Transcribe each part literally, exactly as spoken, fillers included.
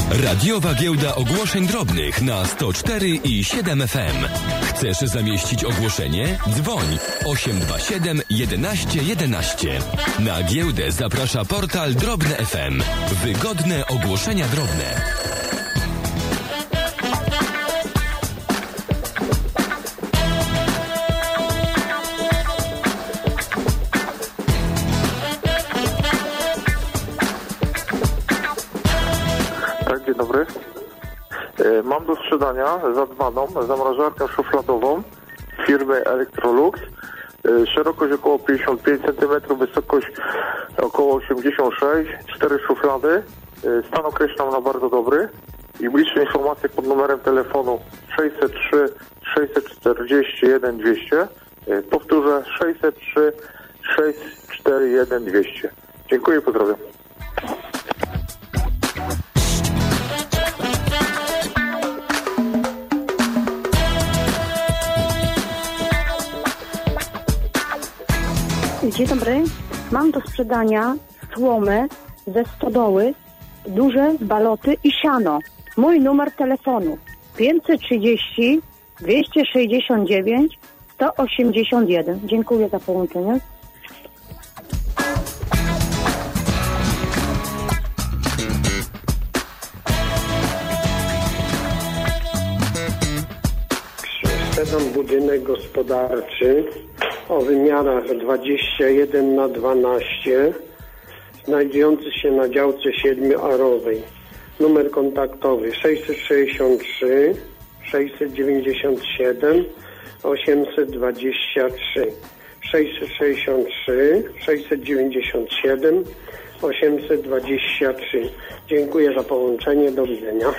Radiowa Giełda Ogłoszeń Drobnych na sto cztery i siedem F M. Chcesz zamieścić ogłoszenie? Dzwoń osiem dwa siedem jedenaście jedenaście. Na giełdę zaprasza portal Drobne F M. Wygodne ogłoszenia drobne. Dzień dobry. Mam do sprzedania zadbaną zamrażarkę szufladową firmy Electrolux. Szerokość około pięćdziesiąt pięć centymetrów, wysokość około osiemdziesiąt sześć, cztery szuflady. Stan określam na bardzo dobry. I bliższe informacje pod numerem telefonu sześćset trzy sześćset czterdzieści jeden dwieście. Powtórzę sześćset trzy sześćset czterdzieści jeden dwieście. Dziękuję, pozdrawiam. Dzień dobry. Mam do sprzedania słomę ze stodoły, duże baloty i siano. Mój numer telefonu pięćset trzydzieści dwieście sześćdziesiąt dziewięć sto osiemdziesiąt jeden. Dziękuję za połączenie. Sprzedam budynek gospodarczy o wymiarach dwadzieścia jeden na dwanaście, znajdujący się na działce siedmioarowej. Numer kontaktowy sześćset sześćdziesiąt trzy sześćset dziewięćdziesiąt siedem osiemset dwadzieścia trzy. sześćset sześćdziesiąt trzy sześćset dziewięćdziesiąt siedem osiemset dwadzieścia trzy. Dziękuję za połączenie. Do widzenia.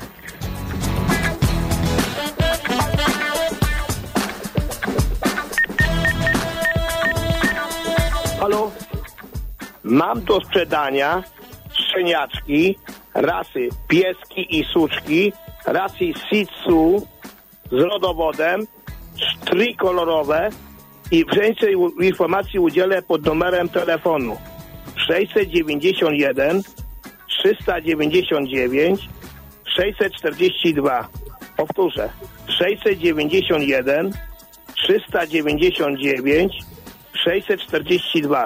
Halo? Mam do sprzedania szczeniaczki rasy pieski i suczki, rasy Shih Tzu z rodowodem, trójkolorowe i więcej informacji udzielę pod numerem telefonu sześćset dziewięćdziesiąt jeden trzysta dziewięćdziesiąt dziewięć sześćset czterdzieści dwa. Powtórzę sześćset dziewięćdziesiąt jeden trzysta dziewięćdziesiąt dziewięć sześćset czterdzieści dwa.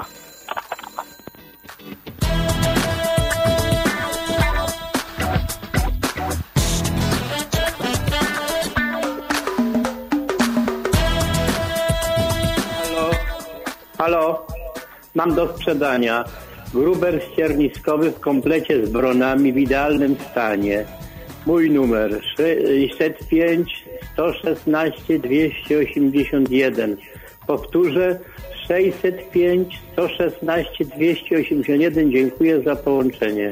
Halo, halo, mam do sprzedania gruber ścierniskowy w komplecie z bronami w idealnym stanie. Mój numer sześćset pięć sto szesnaście dwieście osiemdziesiąt jeden. Powtórzę sześćset pięć sto szesnaście dwieście osiemdziesiąt jeden. Dziękuję za połączenie.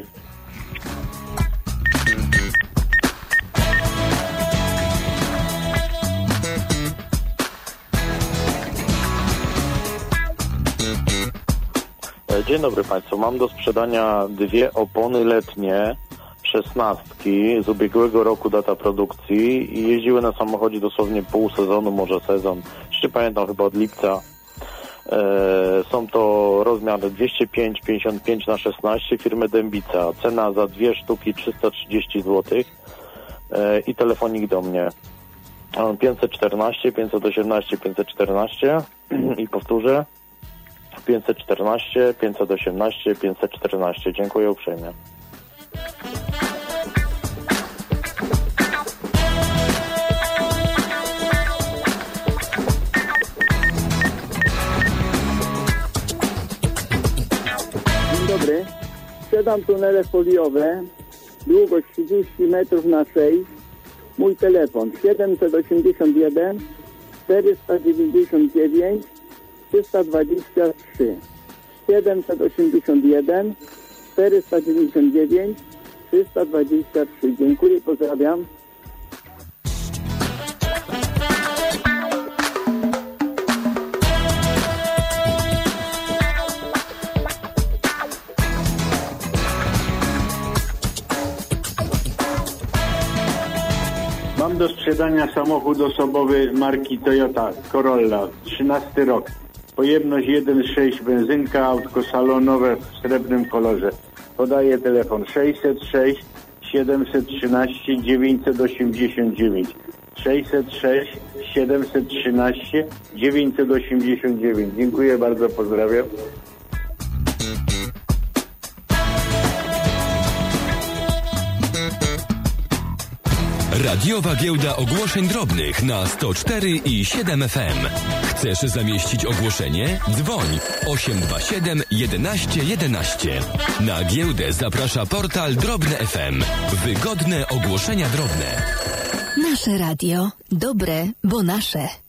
Dzień dobry Państwu. Mam do sprzedania dwie opony letnie, szesnastki z ubiegłego roku, data produkcji, i jeździły na samochodzie dosłownie pół sezonu, może sezon. Jeszcze pamiętam, chyba od lipca. E, są to rozmiary dwieście pięć pięćdziesiąt pięć na szesnaście firmy Dębica. Cena za dwie sztuki trzysta trzydzieści złotych e, i telefonik do mnie pięćset czternaście pięćset osiemnaście pięćset czternaście i powtórzę pięćset czternaście pięćset osiemnaście pięćset czternaście. Dziękuję uprzejmie. Dzień dobry. Sprzedam tunele foliowe, długość trzydzieści metrów na sześć. Mój telefon siedemset osiemdziesiąt jeden czterysta dziewięćdziesiąt dziewięć trzysta dwadzieścia trzy. siedemset osiemdziesiąt jeden czterysta dziewięćdziesiąt dziewięć trzysta dwadzieścia trzy. Dziękuję, pozdrawiam. Mam do sprzedania samochód osobowy marki Toyota Corolla, trzynasty rok. Pojemność jeden przecinek sześć, benzynka, autko salonowe w srebrnym kolorze. Podaję telefon sześćset sześć siedemset trzynaście dziewięćset osiemdziesiąt dziewięć. sześćset sześć siedemset trzynaście dziewięćset osiemdziesiąt dziewięć. Dziękuję bardzo, pozdrawiam. Radiowa Giełda Ogłoszeń Drobnych na sto cztery i siedem F M. Chcesz zamieścić ogłoszenie? Dzwoń osiem dwa siedem jedenaście jedenaście. Na giełdę zaprasza portal Drobne F M. Wygodne ogłoszenia drobne. Nasze radio. Dobre, bo nasze.